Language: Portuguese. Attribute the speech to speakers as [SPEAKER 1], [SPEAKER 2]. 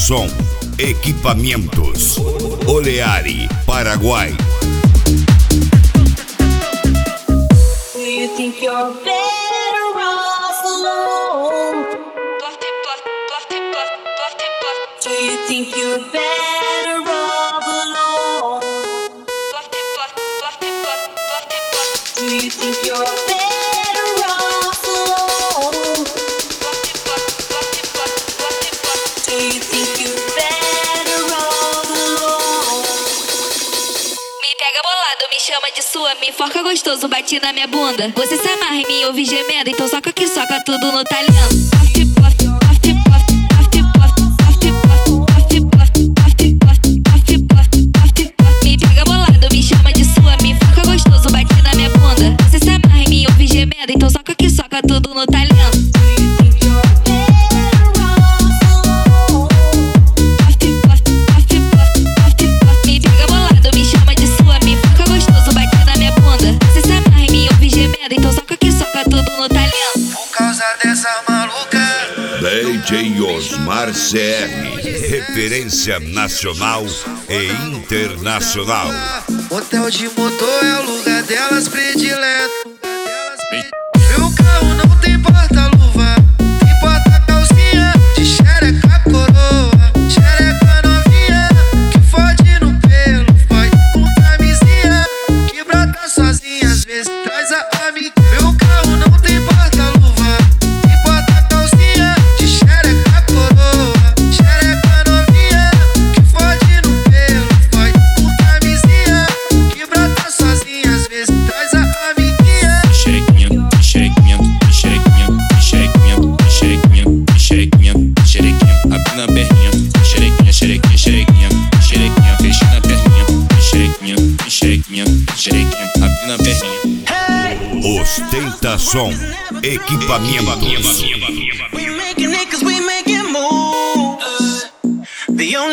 [SPEAKER 1] Ostentação, equipamentos, Oleari, Paraguai.
[SPEAKER 2] Do you think you're better off alone? Do you think you're better off alone? Do you think you're better off alone? Do you think you're better off alone?
[SPEAKER 3] Me pega bolado, me chama de sua, me enforca gostoso, bate na minha bunda. Você se amarra em mim, ouve gemendo, então soca que soca tudo no talento. Me pega bolado, me chama de sua, me enforca gostoso, bate na minha bunda. Você se amarra em mim, ouve gemendo, então soca que soca tudo no talento. Me pega bolado, me chama de sua, me enforca gostoso, bate na minha bunda. Você se amarra em mim, ouve gemendo, então soca que soca tudo no talento.
[SPEAKER 4] Por causa dessa maluca,
[SPEAKER 1] DJ Osmar CR, referência nacional e internacional.
[SPEAKER 4] hotel de motor é o lugar delas predileto. Meu carro não tem porta-luva, tem porta-calcinha de xereca coroa, xereca novinha, que fode no pelo, fode com camisinha, que brota sozinha, às vezes traz a amiga. Meu carro não tem porta-luva, tem porta-calcinha de xereca coroa, xereca novinha, que fode no pelo, fode com camisinha, que brota sozinha, às vezes traz a amiguinha.
[SPEAKER 5] Xerequinha, xerequinha, xerequinha, xerequinha, xerequinha, xerequinha, xerequinha, abrindo a perninha. Xerequinha, xerequinha, xerequinha, xerequinha, fechando a perninha. Xerequinha, xerequinha, xerequinha, abrindo a perninha.
[SPEAKER 1] Ostentação, equipamentos.
[SPEAKER 6] We making it 'cause we making moves. The only